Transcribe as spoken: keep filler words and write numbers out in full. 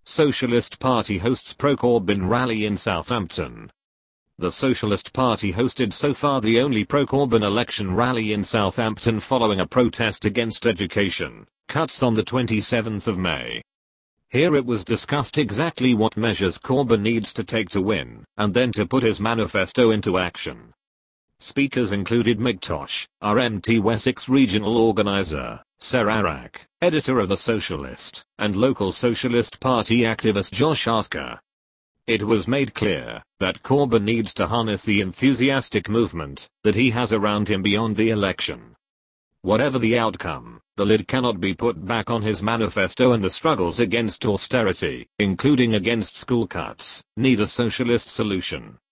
Socialist Party hosts pro-Corbyn rally in Southampton. The Socialist Party hosted so far the only pro-Corbyn election rally in Southampton following a protest against education cuts on the twenty-seventh of May. Here it was discussed exactly what measures Corbyn needs to take to win, and then to put his manifesto into action. Speakers included Mick Tosh, R M T Wessex regional organiser, Sarah Arack, editor of The Socialist, and local Socialist Party activist Josh Asker. It was made clear that Corbyn needs to harness the enthusiastic movement that he has around him beyond the election. Whatever the outcome, the lid cannot be put back on his manifesto, and the struggles against austerity, including against school cuts, need a socialist solution.